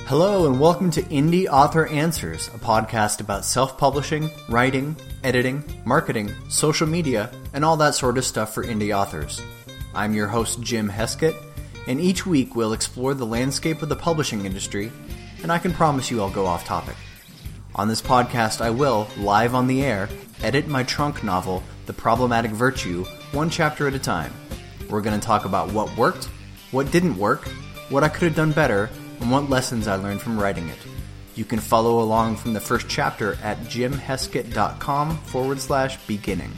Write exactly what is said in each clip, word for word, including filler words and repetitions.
Hello and welcome to Indie Author Answers, a podcast about self-publishing, writing, editing, marketing, social media, and all that sort of stuff for indie authors. I'm your host, Jim Heskett, and each week we'll explore the landscape of the publishing industry, and I can promise you I'll go off topic. On this podcast, I will, live on the air, edit my trunk novel, The Problematic Virtue, one chapter at a time. We're going to talk about what worked, what didn't work, what I could have done better, and what lessons I learned from writing it. You can follow along from the first chapter at jimheskett.com forward slash beginning.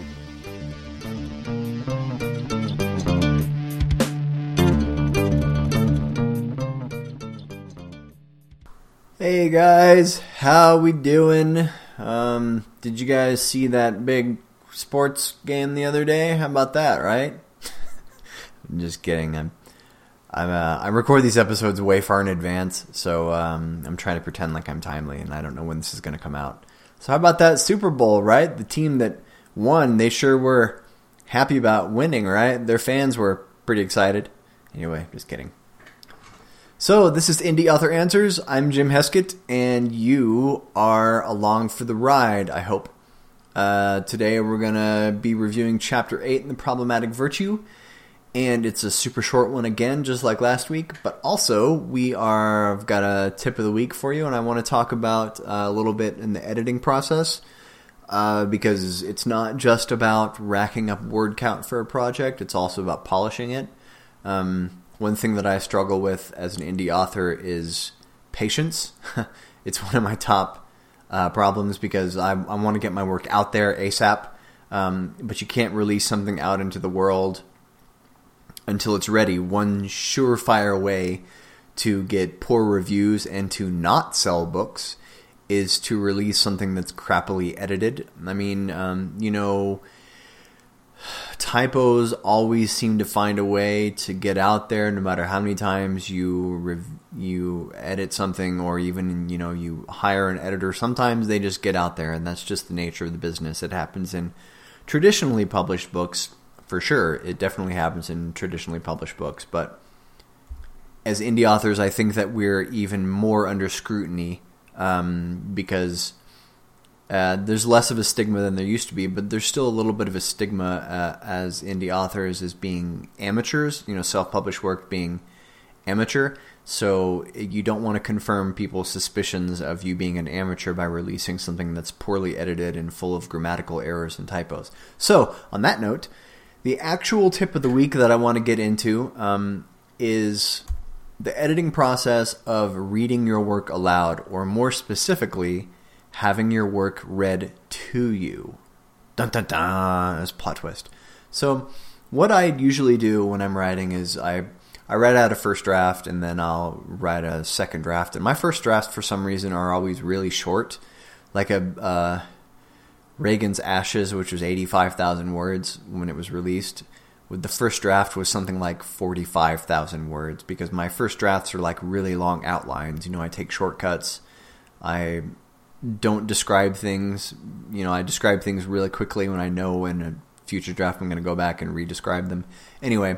Hey guys, how we doing? Um, did you guys see that big sports game the other day? How about that, right? I'm just kidding. I'm I'm, uh, I record these episodes way far in advance, so um, I'm trying to pretend like I'm timely, and I don't know when this is going to come out. So how about that Super Bowl, right? The team that won, they sure were happy about winning, right? Their fans were pretty excited. Anyway, just kidding. So this is Indie Author Answers. I'm Jim Heskett, and you are along for the ride, I hope. Uh, today we're going to be reviewing Chapter eight in The Problematic Virtue. And it's a super short one again, just like last week. But also, we are I've got a tip of the week for you, and I want to talk about uh, a little bit in the editing process. Uh, because it's not just about racking up word count for a project, it's also about polishing it. Um, one thing that I struggle with as an indie author is patience. It's one of my top uh, problems because I, I want to get my work out there ASAP. Um, but you can't release something out into the world until it's ready. One surefire way to get poor reviews and to not sell books is to release something that's crappily edited. I mean, um, you know, typos always seem to find a way to get out there, no matter how many times you rev- you edit something, or even, you know, you hire an editor. Sometimes they just get out there, and that's just the nature of the business. It happens in traditionally published books. For sure, it definitely happens in traditionally published books, but as indie authors, I think that we're even more under scrutiny um, because uh, there's less of a stigma than there used to be, but there's still a little bit of a stigma uh, as indie authors as being amateurs, you know, self-published work being amateur, so you don't want to confirm people's suspicions of you being an amateur by releasing something that's poorly edited and full of grammatical errors and typos. So, on that note, the actual tip of the week that I want to get into um, is the editing process of reading your work aloud, or more specifically, having your work read to you. Dun dun dun, as plot twist. So what I usually do when I'm writing is I, I write out a first draft, and then I'll write a second draft. And my first drafts, for some reason, are always really short, like a... Uh, Reagan's Ashes, which was eighty-five thousand words when it was released. With the first draft was something like forty-five thousand words, because my first drafts are like really long outlines. You know, I take shortcuts. I don't describe things. You know, I describe things really quickly when I know in a future draft I'm going to go back and re-describe them. Anyway,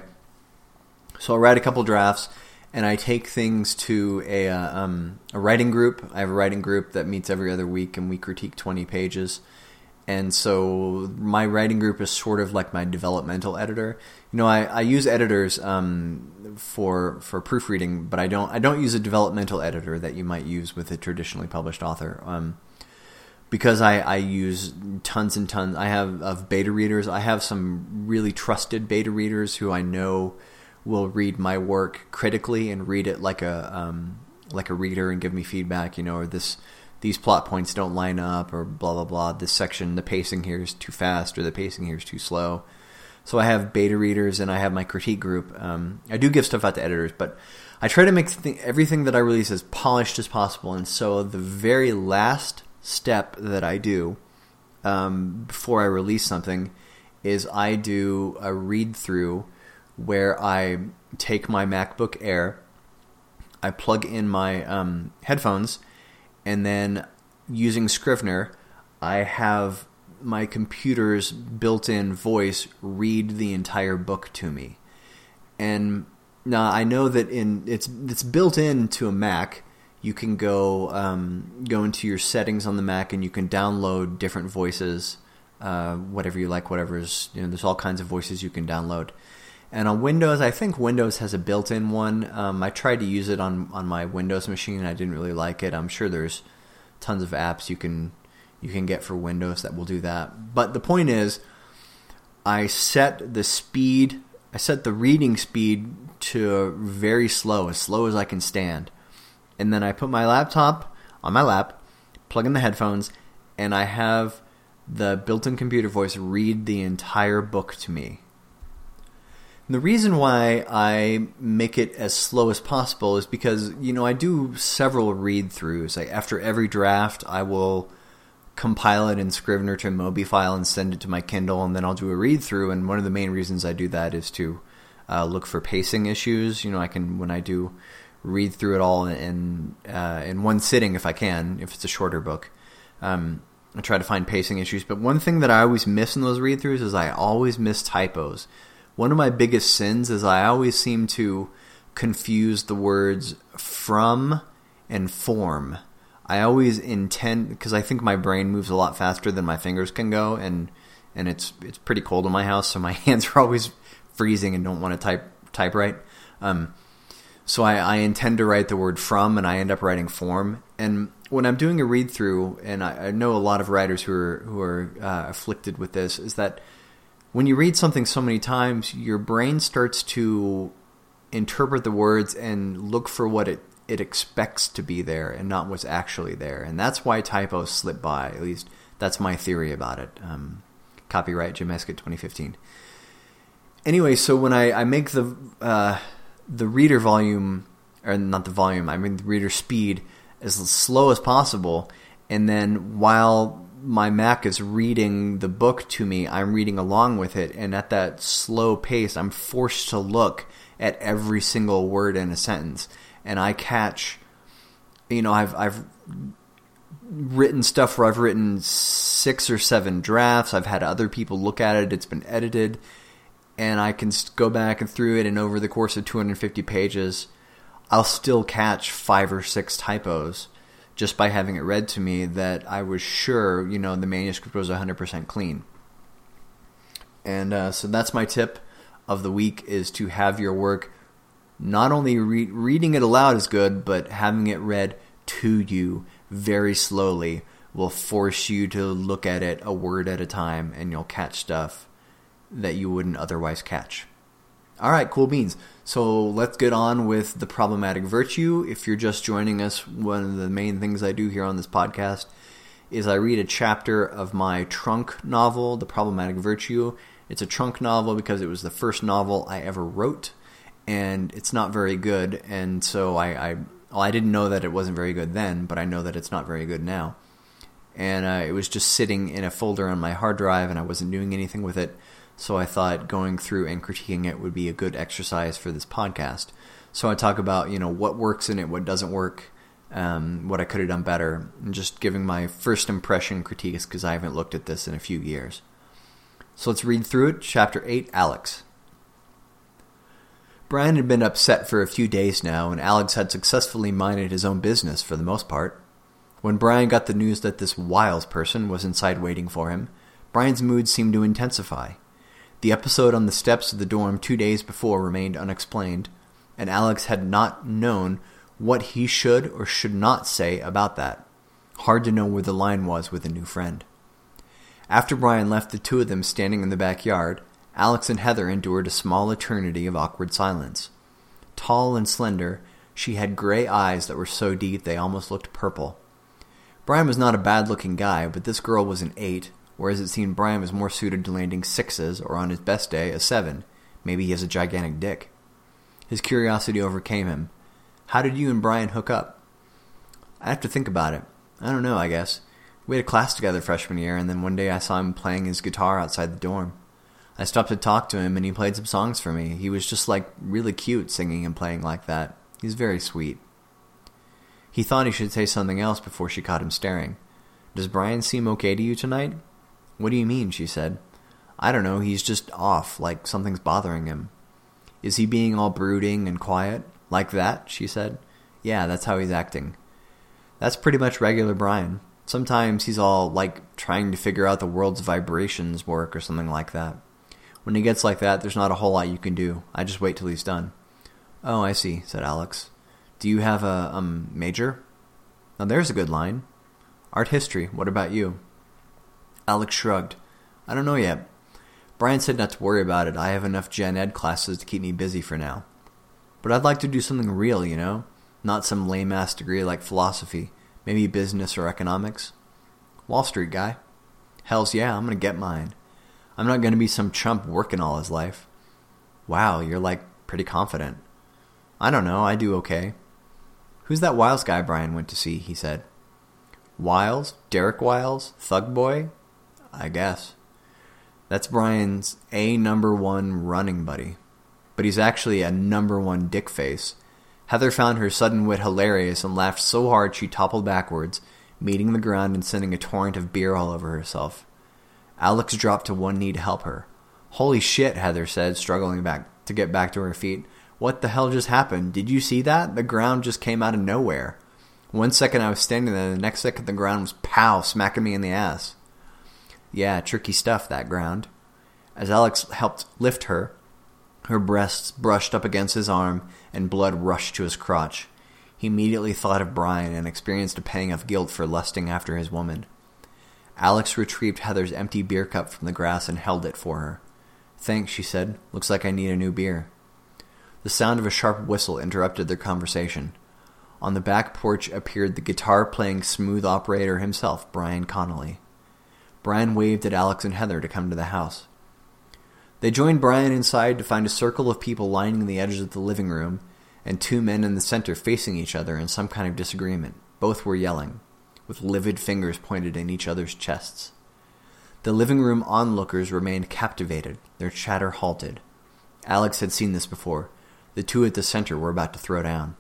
so I write a couple drafts, and I take things to a, uh, um, a writing group. I have a writing group that meets every other week, and we critique twenty pages. And so my writing group is sort of like my developmental editor. You know, I, I use editors um, for for proofreading, but I don't I don't use a developmental editor that you might use with a traditionally published author. Um, because I, I use tons and tons. I have of beta readers. I have some really trusted beta readers who I know will read my work critically and read it like a um, like a reader and give me feedback. You know, or this. These plot points don't line up, or blah, blah, blah. This section, the pacing here is too fast, or the pacing here is too slow. So I have beta readers, and I have my critique group. Um, I do give stuff out to editors, but I try to make th- everything that I release as polished as possible. And so the very last step that I do um, before I release something is I do a read-through where I take my MacBook Air, I plug in my um, headphones, and then using Scrivener, I have my computer's built-in voice read the entire book to me. And now I know that in it's it's built into a Mac. you can go um, go into your settings on the Mac and you can download different voices, uh, whatever you like, whatever's, you know, there's all kinds of voices you can download. And on Windows, I think Windows has a built-in one. Um, I tried to use it on, on my Windows machine, and I didn't really like it. I'm sure there's tons of apps you can you can get for Windows that will do that. But the point is, I set the speed, I set the reading speed to very slow, as slow as I can stand. And then I put my laptop on my lap, plug in the headphones, and I have the built-in computer voice read the entire book to me. And the reason why I make it as slow as possible is because, you know, I do several read-throughs. Like after every draft, I will compile it in Scrivener to a Mobi file and send it to my Kindle, and then I'll do a read-through. And one of the main reasons I do that is to uh, look for pacing issues. You know, I can, when I do read through it all in uh, in one sitting if I can, if it's a shorter book. Um, I try to find pacing issues. But one thing that I always miss in those read-throughs is I always miss typos. One of my biggest sins is I always seem to confuse the words from and form. I always intend, because I think my brain moves a lot faster than my fingers can go, and and it's it's pretty cold in my house, so my hands are always freezing and don't want to type type right. Um, So I, I intend to write the word from, and I end up writing form. And when I'm doing a read-through, and I, I know a lot of writers who are who are uh, afflicted with this, is that when you read something so many times, your brain starts to interpret the words and look for what it, it expects to be there and not what's actually there. And that's why typos slip by. At least that's my theory about it. Um, copyright Jim Heskett twenty fifteen. Anyway, so when I, I make the... Uh, the reader volume, or not the volume, I mean the reader speed, as slow as possible, and then while my Mac is reading the book to me, I'm reading along with it, and at that slow pace, I'm forced to look at every single word in a sentence, and I catch, you know, I've I've written stuff where I've written six or seven drafts, I've had other people look at it, it's been edited, and I can go back and through it, and over the course of two hundred fifty pages, I'll still catch five or six typos just by having it read to me that I was sure, you know, the manuscript was one hundred percent clean. And uh, so that's my tip of the week, is to have your work, not only re- reading it aloud is good, but having it read to you very slowly will force you to look at it a word at a time, and you'll catch stuff that you wouldn't otherwise catch. All right, cool beans. So let's get on with the problematic virtue. If you're just joining us, one of the main things I do here on this podcast is I read a chapter of my trunk novel, The Problematic Virtue. It's a trunk novel because it was the first novel I ever wrote, and it's not very good. And so I, I, well, I didn't know that it wasn't very good then, but I know that it's not very good now. And uh, it was just sitting in a folder on my hard drive, and I wasn't doing anything with it. So I thought going through and critiquing it would be a good exercise for this podcast. So I talk about, you know, what works in it, what doesn't work, um, what I could have done better, and just giving my first impression critiques because I haven't looked at this in a few years. So let's read through it. Chapter eight, Alex. Brian had been upset for a few days now, and Alex had successfully minded his own business for the most part. When Brian got the news that this Wiles person was inside waiting for him, Brian's mood seemed to intensify. The episode on the steps of the dorm two days before remained unexplained, and Alex had not known what he should or should not say about that. Hard to know where the line was with a new friend. After Brian left the two of them standing in the backyard, Alex and Heather endured a small eternity of awkward silence. Tall and slender, she had gray eyes that were so deep they almost looked purple. Brian was not a bad-looking guy, but this girl was an eight, whereas it seemed Brian was more suited to landing sixes, or on his best day, a seven. Maybe he has a gigantic dick. His curiosity overcame him. How did you and Brian hook up? I have to think about it. I don't know, I guess. We had a class together freshman year, and then one day I saw him playing his guitar outside the dorm. I stopped to talk to him, and he played some songs for me. He was just, like, really cute singing and playing like that. He's very sweet. He thought he should say something else before she caught him staring. Does Brian seem okay to you tonight? What do you mean, she said. I don't know, he's just off, like something's bothering him. Is he being all brooding and quiet? Like that, she said. Yeah, that's how he's acting. That's pretty much regular Brian. Sometimes he's all like trying to figure out the world's vibrations work or something like that. When he gets like that, there's not a whole lot you can do. I just wait till he's done. Oh, I see, said Alex. Do you have a um major? Now there's a good line. Art history, what about you? Alex shrugged. I don't know yet. Brian said not to worry about it. I have enough gen ed classes to keep me busy for now. But I'd like to do something real, you know? Not some lame-ass degree like philosophy. Maybe business or economics. Wall Street guy. Hells yeah, I'm gonna get mine. I'm not gonna be some chump working all his life. Wow, you're like pretty confident. I don't know, I do okay. Who's that Wiles guy Brian went to see, he said. Wiles? Derek Wiles? Thug Boy? I guess. That's Brian's A number one running buddy. But he's actually a number one dick face. Heather found her sudden wit hilarious and laughed so hard she toppled backwards, meeting the ground and sending a torrent of beer all over herself. Alex dropped to one knee to help her. Holy shit, Heather said, struggling back to get back to her feet. What the hell just happened? Did you see that? The ground just came out of nowhere. One second I was standing there, the next second the ground was pow, smacking me in the ass. Yeah, tricky stuff, that ground. As Alex helped lift her, her breasts brushed up against his arm and blood rushed to his crotch. He immediately thought of Brian and experienced a pang of guilt for lusting after his woman. Alex retrieved Heather's empty beer cup from the grass and held it for her. Thanks, she said. Looks like I need a new beer. The sound of a sharp whistle interrupted their conversation. On the back porch appeared the guitar-playing smooth operator himself, Brian Connolly. Brian waved at Alex and Heather to come to the house. They joined Brian inside to find a circle of people lining the edges of the living room and two men in the center facing each other in some kind of disagreement. Both were yelling, with livid fingers pointed in each other's chests. The living room onlookers remained captivated, their chatter halted. Alex had seen this before. The two at the center were about to throw down.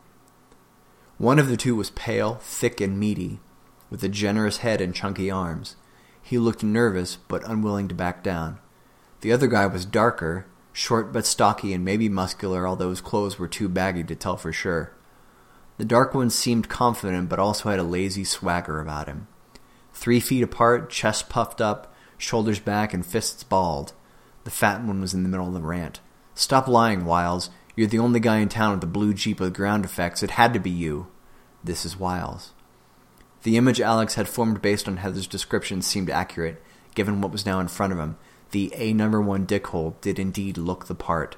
One of the two was pale, thick, and meaty, with a generous head and chunky arms. He looked nervous, but unwilling to back down. The other guy was darker, short but stocky and maybe muscular, although his clothes were too baggy to tell for sure. The dark one seemed confident, but also had a lazy swagger about him. Three feet apart, chest puffed up, shoulders back, and fists balled. The fat one was in the middle of the rant. Stop lying, Wiles. You're the only guy in town with a blue Jeep with ground effects. It had to be you. This is Wiles. The image Alex had formed based on Heather's description seemed accurate, given what was now in front of him. The A number one dickhole did indeed look the part.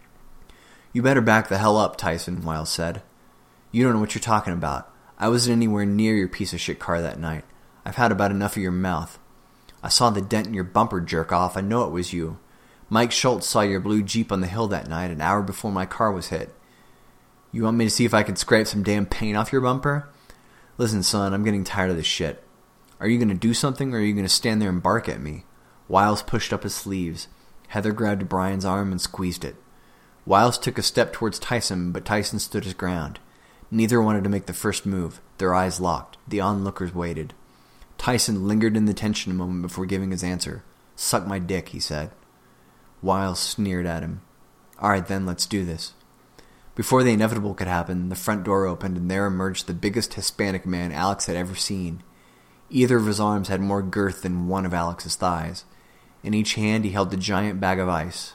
You better back the hell up, Tyson, Wiles said. You don't know what you're talking about. I wasn't anywhere near your piece of shit car that night. I've had about enough of your mouth. I saw the dent in your bumper, jerk off. I know it was you. Mike Schultz saw your blue Jeep on the hill that night, an hour before my car was hit. You want me to see if I can scrape some damn paint off your bumper? Listen, son, I'm getting tired of this shit. Are you going to do something, or are you going to stand there and bark at me? Wiles pushed up his sleeves. Heather grabbed Brian's arm and squeezed it. Wiles took a step towards Tyson, but Tyson stood his ground. Neither wanted to make the first move. Their eyes locked. The onlookers waited. Tyson lingered in the tension a moment before giving his answer. Suck my dick, he said. Wiles sneered at him. All right, then, let's do this. Before the inevitable could happen, the front door opened, and there emerged the biggest Hispanic man Alex had ever seen. Either of his arms had more girth than one of Alex's thighs. In each hand he held the giant bag of ice.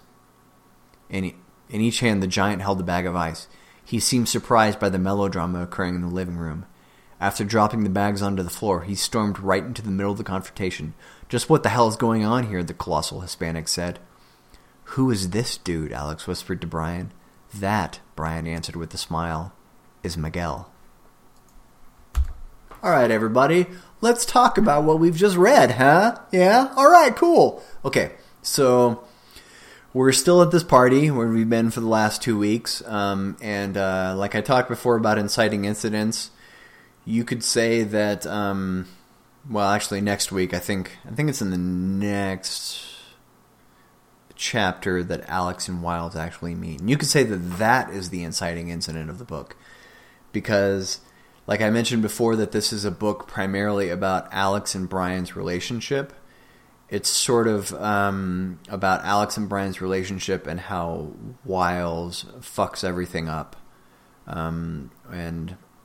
In, in each hand the giant held the bag of ice. He seemed surprised by the melodrama occurring in the living room. After dropping the bags onto the floor, he stormed right into the middle of the confrontation. Just what the hell is going on here, the colossal Hispanic said. Who is this dude? Alex whispered to Brian. That, Brian answered with a smile, is Miguel. All right, everybody. Let's talk about what we've just read, huh? Yeah? All right, cool. Okay, so we're still at this party where we've been for the last two weeks. Um, and uh, like I talked before about inciting incidents, you could say that, um, well, actually next week, I think, I think it's in the next chapter that Alex and Wiles actually meet. And you could say that that is the inciting incident of the book. Because, like I mentioned before, that this is a book primarily about Alex and Brian's relationship. It's sort of um, about Alex and Brian's relationship and how Wiles fucks everything up. Um, and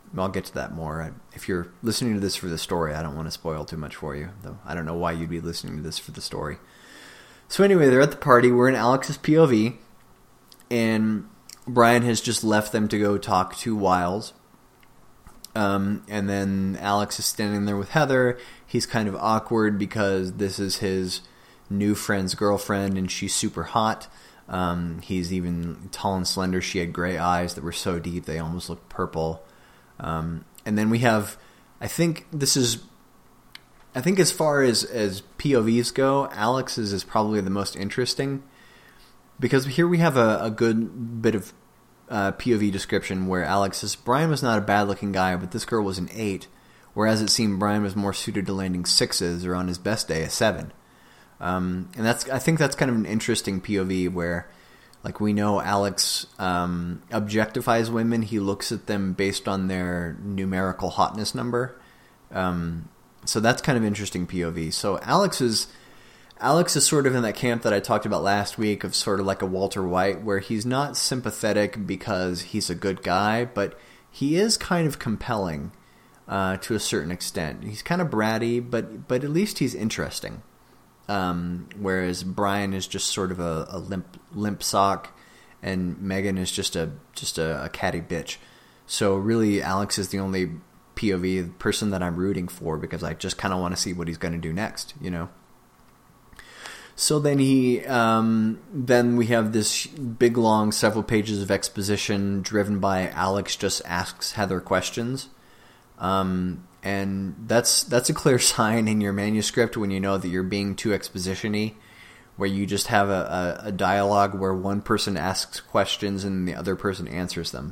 I'll get to that more. If you're listening to this for the story, I don't want to spoil too much for you, though I don't know why you'd be listening to this for the story. So anyway, they're at the party. We're in Alex's P O V, and Brian has just left them to go talk to Wiles. Um, and then Alex is standing there with Heather. He's kind of awkward because this is his new friend's girlfriend, and she's super hot. Um, he's even tall and slender. She had gray eyes that were so deep they almost looked purple. Um, and then we have, I think this is, I think as far as, as P O Vs go, Alex's is probably the most interesting, because here we have a, a good bit of uh, P O V description where Alex says, Brian was not a bad-looking guy, but this girl was an eight, whereas it seemed Brian was more suited to landing sixes, or on his best day, a seven. Um, and that's, I think that's kind of an interesting P O V where, like, we know Alex um, objectifies women. He looks at them based on their numerical hotness number. Um, so that's kind of interesting P O V. So Alex is, Alex is sort of in that camp that I talked about last week of sort of like a Walter White, where he's not sympathetic because he's a good guy, but he is kind of compelling uh, to a certain extent. He's kind of bratty, but but at least he's interesting. Um, whereas Brian is just sort of a, a limp limp sock, and Megan is just a just a, a catty bitch. So really, Alex is the only P O V person that I'm rooting for, because I just kind of want to see what he's going to do next, you know. So then he, um, then we have this big long several pages of exposition driven by Alex just asks Heather questions. Um, and that's that's a clear sign in your manuscript when you know that you're being too exposition-y, where you just have a, a, a dialogue where one person asks questions and the other person answers them.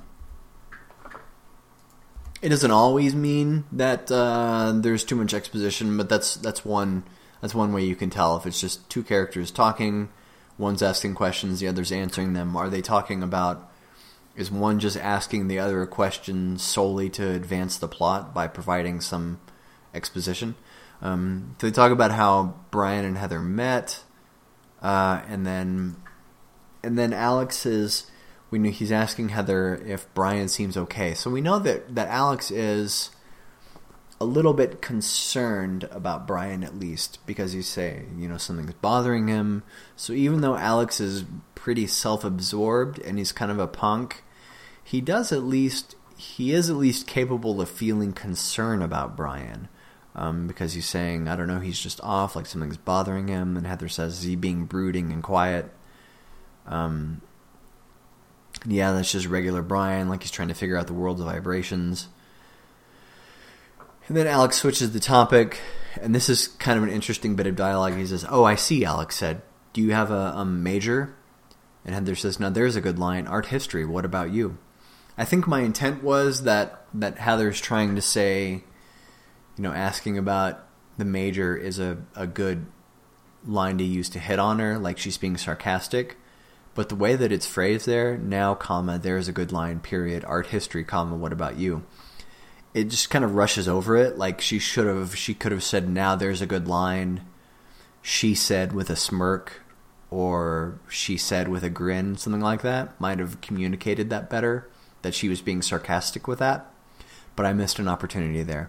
It doesn't always mean that uh, there's too much exposition, but that's that's one that's one way you can tell if it's just two characters talking, one's asking questions, the other's answering them. Are they talking about? Is one just asking the other a question solely to advance the plot by providing some exposition? Um, so they talk about how Brian and Heather met, uh, and then and then Alex is we know he's asking Heather if Brian seems okay. So we know that, that Alex is a little bit concerned about Brian, at least, because he's saying, you know, something's bothering him. So even though Alex is pretty self-absorbed and he's kind of a punk, he does at least he is at least capable of feeling concern about Brian, um, because he's saying, I don't know, he's just off, like something's bothering him. And Heather says, is he being brooding and quiet? Um, yeah, that's just regular Brian, like he's trying to figure out the world's vibrations. And then Alex switches the topic, and this is kind of an interesting bit of dialogue. He says, oh, I see, Alex said. Do you have a, a major? And Heather says, now there's a good line. Art history, what about you? I think my intent was that, that Heather's trying to say, you know, asking about the major is a, a good line to use to hit on her, like she's being sarcastic. But the way that it's phrased there, now, comma, there's a good line, period, art history, comma, what about you? It just kind of rushes over it, like she should have, she could have said, now there's a good line, she said with a smirk, or she said with a grin, something like that. Might have communicated that better, that she was being sarcastic with that. But I missed an opportunity there.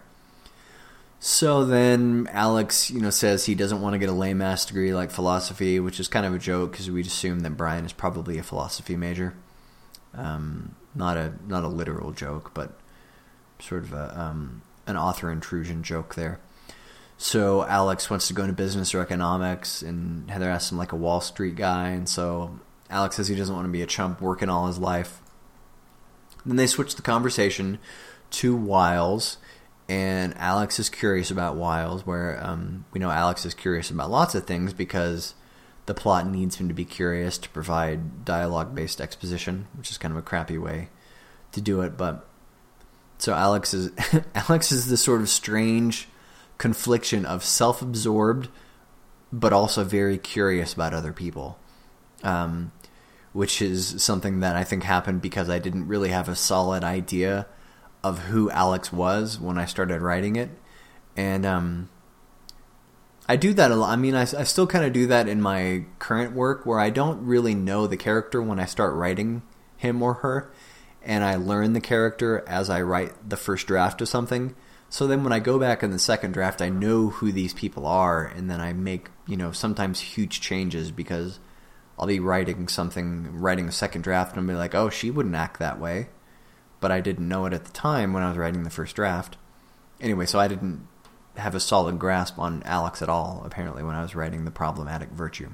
So then Alex, you know, says he doesn't want to get a lame-ass degree like philosophy, which is kind of a joke because we'd assume that Brian is probably a philosophy major. Um, not a not a literal joke, but sort of a, um, an author intrusion joke there. So Alex wants to go into business or economics, and Heather asks him like a Wall Street guy, and so Alex says he doesn't want to be a chump working all his life. Then they switch the conversation to Wiles, and Alex is curious about Wiles, where um, we know Alex is curious about lots of things because the plot needs him to be curious to provide dialogue-based exposition, which is kind of a crappy way to do it. But so Alex is Alex is this sort of strange confliction of self-absorbed but also very curious about other people, um, which is something that I think happened because I didn't really have a solid idea of who Alex was when I started writing it. And um, I do that a lot. I mean, I, I still kind of do that in my current work where I don't really know the character when I start writing him or her. and I learn the character as I write the first draft of something. So then when I go back in the second draft, I know who these people are, and then I make, you know, sometimes huge changes because I'll be writing something, writing a second draft, and I'll be like, oh, she wouldn't act that way. But I didn't know it at the time when I was writing the first draft. Anyway, so I didn't have a solid grasp on Alex at all, apparently, when I was writing The Problematic Virtue.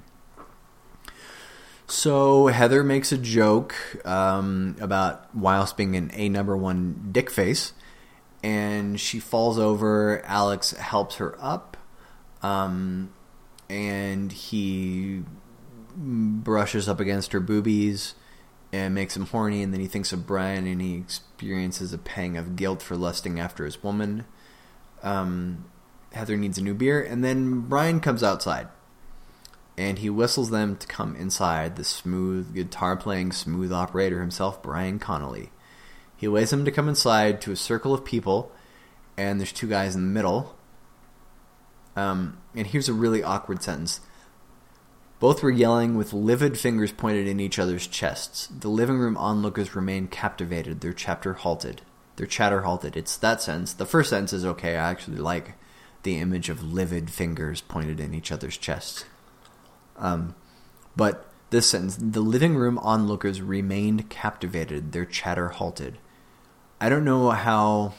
So Heather makes a joke um, about Wiles being an A number one dick face, and she falls over. Alex helps her up, um, and he brushes up against her boobies and makes him horny, and then he thinks of Brian, and he experiences a pang of guilt for lusting after his woman. Um, Heather needs a new beer, and then Brian comes outside, and he whistles them to come inside. The smooth, guitar-playing, smooth operator himself, Brian Connolly. He waits them to come inside to a circle of people, and there's two guys in the middle. Um, and here's a really awkward sentence. Both were yelling with livid fingers pointed in each other's chests. The living room onlookers remained captivated, their chatter halted. Their chatter halted. It's that sentence. The first sentence is okay. I actually like the image of livid fingers pointed in each other's chests. Um, but this sentence, the living room onlookers remained captivated, their chatter halted. I don't know how...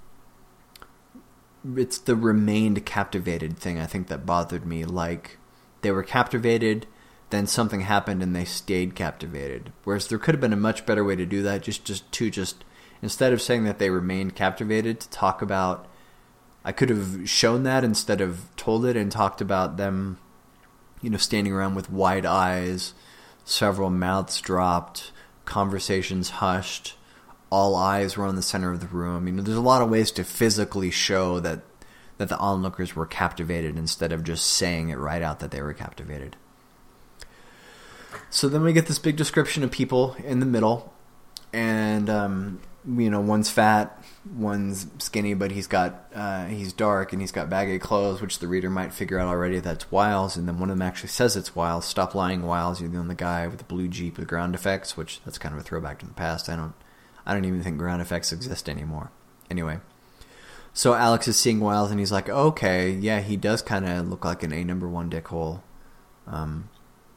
It's the remained captivated thing, I think, that bothered me. Like, they were captivated, then something happened and they stayed captivated. Whereas there could have been a much better way to do that, just, just to just, instead of saying that they remained captivated, to talk about, I could have shown that instead of told it and talked about them, you know, standing around with wide eyes, several mouths dropped, conversations hushed, all eyes were on the center of the room. You know, there's a lot of ways to physically show that that the onlookers were captivated instead of just saying it right out that they were captivated. So then we get this big description of people in the middle, and um, you know, one's fat, one's skinny, but he's got uh, he's dark and he's got baggy clothes, which the reader might figure out already that's Wiles. And then one of them actually says it's Wiles. Stop lying, Wiles. You're the only guy with the blue Jeep with ground effects, which that's kind of a throwback to the past. I don't, I don't even think ground effects exist anymore. Anyway. So Alex is seeing Wiles, and he's like, okay, yeah, he does kind of look like an A number one dickhole. Um,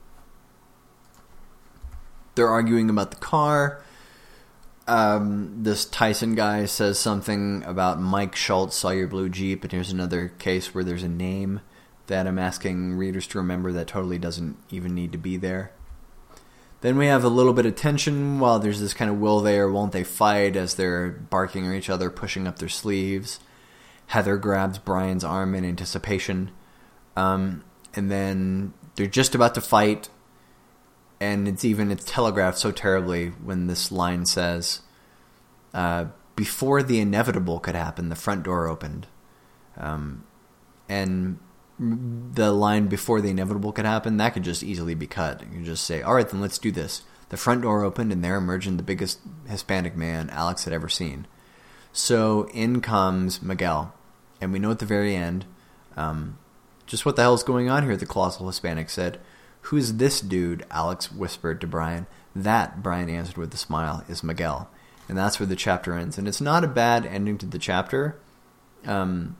they're arguing about the car. Um, this Tyson guy says something about Mike Schultz saw your blue Jeep, and here's another case where there's a name that I'm asking readers to remember that totally doesn't even need to be there. Then we have a little bit of tension while there's this kind of will they or won't they fight as they're barking at each other, pushing up their sleeves. Heather grabs Brian's arm in anticipation. Um, and then they're just about to fight. And it's even, it's telegraphed so terribly when this line says, uh, before the inevitable could happen, the front door opened. Um, and the line before the inevitable could happen, that could just easily be cut. You can just say, all right, then let's do this. The front door opened, and there emerged the biggest Hispanic man Alex had ever seen. So in comes Miguel. And we know at the very end, um, just what the hell is going on here, the colossal Hispanic said. Who's this dude? Alex whispered to Brian. That, Brian answered with a smile, is Miguel. And that's where the chapter ends. And it's not a bad ending to the chapter. Um...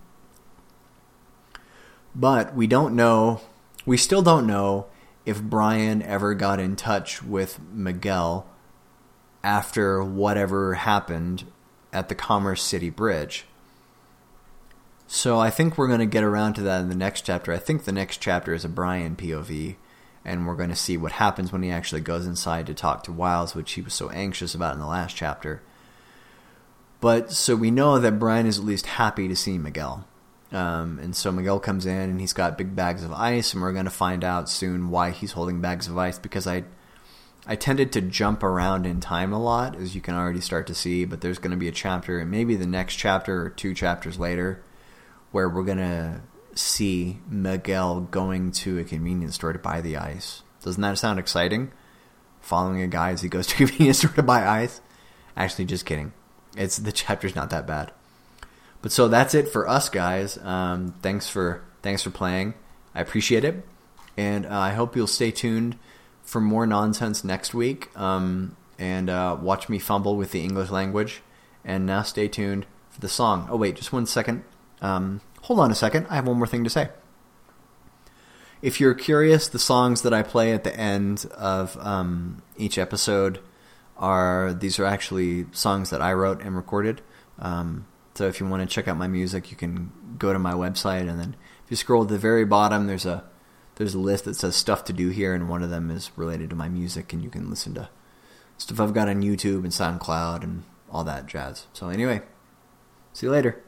But we don't know, we still don't know if Brian ever got in touch with Miguel after whatever happened at the Commerce City Bridge. So I think we're going to get around to that in the next chapter. I think the next chapter is a Brian P O V, and we're going to see what happens when he actually goes inside to talk to Wiles, which he was so anxious about in the last chapter. But so we know that Brian is at least happy to see Miguel. Um, and so Miguel comes in, and he's got big bags of ice, and we're going to find out soon why he's holding bags of ice, because I I tended to jump around in time a lot, as you can already start to see, but there's going to be a chapter, and maybe the next chapter or two chapters later, where we're going to see Miguel going to a convenience store to buy the ice. Doesn't that sound exciting? Following a guy as he goes to a convenience store to buy ice? Actually, just kidding. It's the chapter's not that bad. But so that's it for us, guys. Um, thanks for thanks for playing. I appreciate it, and uh, I hope you'll stay tuned for more nonsense next week. Um, and uh, watch me fumble with the English language. And now stay tuned for the song. Oh, wait, just one second. Um, hold on a second. I have one more thing to say. If you're curious, the songs that I play at the end of um, each episode are, these are actually songs that I wrote and recorded. Um, so if you want to check out my music, you can go to my website, and then if you scroll to the very bottom, there's a there's a list that says stuff to do here, and one of them is related to my music, and you can listen to stuff I've got on YouTube and SoundCloud and all that jazz. So anyway, see you later.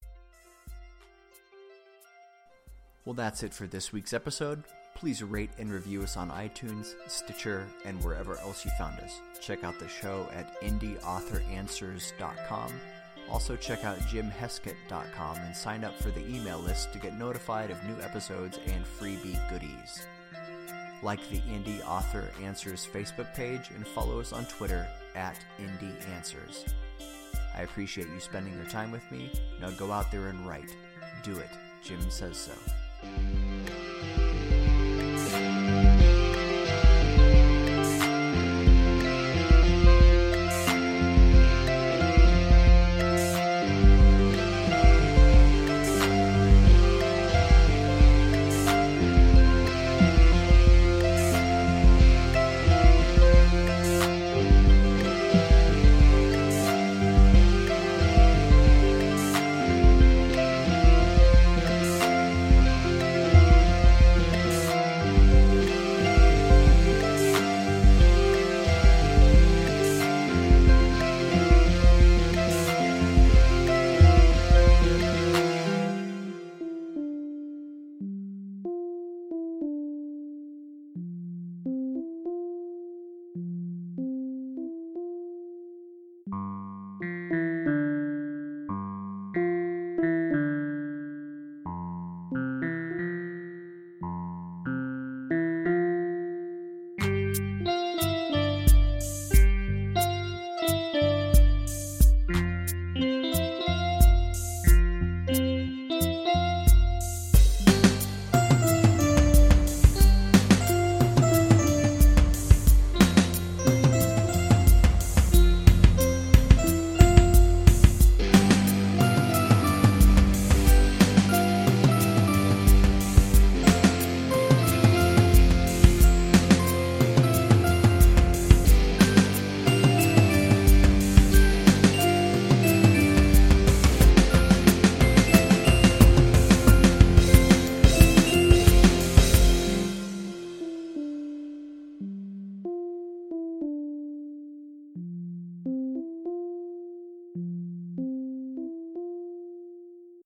Well, that's it for this week's episode. Please rate and review us on iTunes, Stitcher, and wherever else you found us. Check out the show at indie author answers dot com. Also check out jim heskett dot com and sign up for the email list to get notified of new episodes and freebie goodies. Like the Indie Author Answers Facebook page and follow us on Twitter at Indie Answers. I appreciate you spending your time with me. Now go out there and write. Do it. Jim says so.